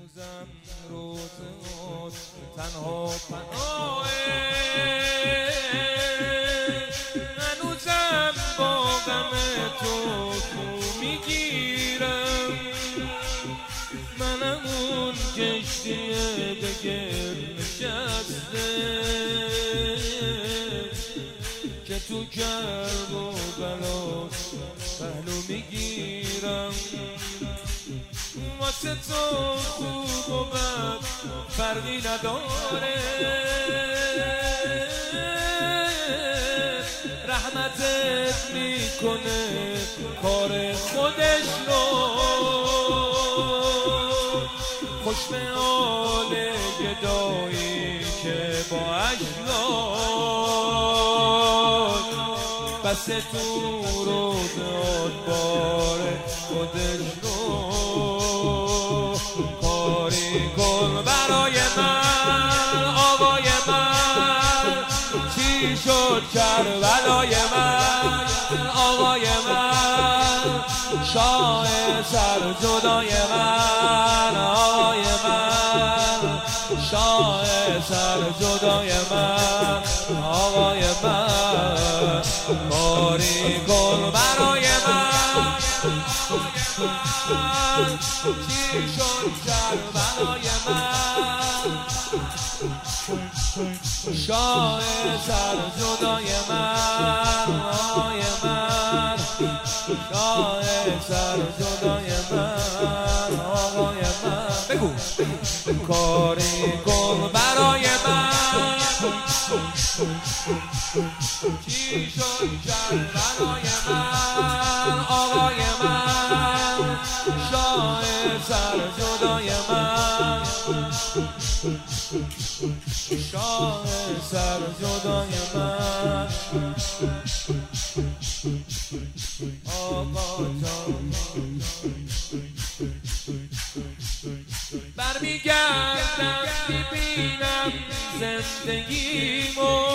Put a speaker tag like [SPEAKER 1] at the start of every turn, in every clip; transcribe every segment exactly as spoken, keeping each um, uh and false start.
[SPEAKER 1] هنوزم روز تنها پناه، هنوزم با غم تو تو میگیرم. منم اون کشتی دگر نشسته که تو کرب و بلا پهلو میگیرم. واسه تو خوب و بد فرقی نداره، رحمتت میکنه کار خودش رو. خوش به حال گدایی که با اجلاد بس تو رو داد بار خودش رو. کاری کن برای من آقای من، چی شد کربلای من آقای من، شاه سر جدای من آقای من، شاه سر جدای من آقای من. کاری کن برای من چی شد کربلای من، شاه سر جدای من آقای من، شاه سر جدای من آقای من. بگو کاری کن برای من چی شد کربلای من آقای من، شاه سر جدای من، شاه سر جدای من. آقا جان برمیگردم میبینم زندگیمو،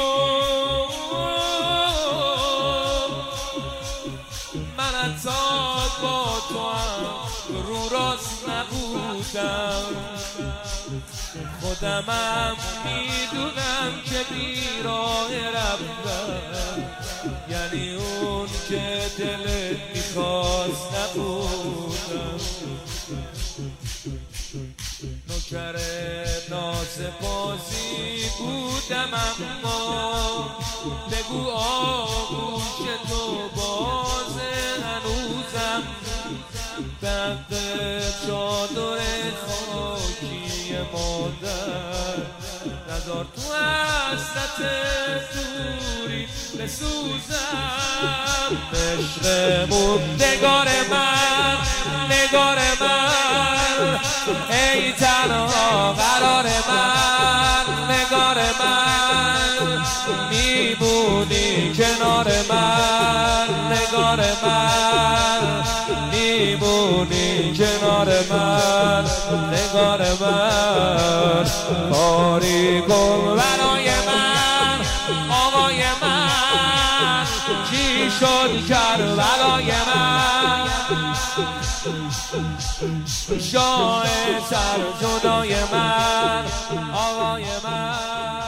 [SPEAKER 1] من حتی با تو هم رو راست نبودم. خودمم میدونم که بیراه رفتم، یعنی اون که دلت میخواست نبودم. نوکر ناسپاسی بودم اما بگو آغوش تو بازه. هنوزم بند چادر خاکی مادر، نذار تو حسرت دوری بسوزم. عشقمون نگار من نگار من، ای تنها قرار من نگار من، میمونی کنار من نگار من، میمونی کنار من نگار من. کاری کن برای من آقای من، چی شد کربلای من، شاه سر جدای من آقای من.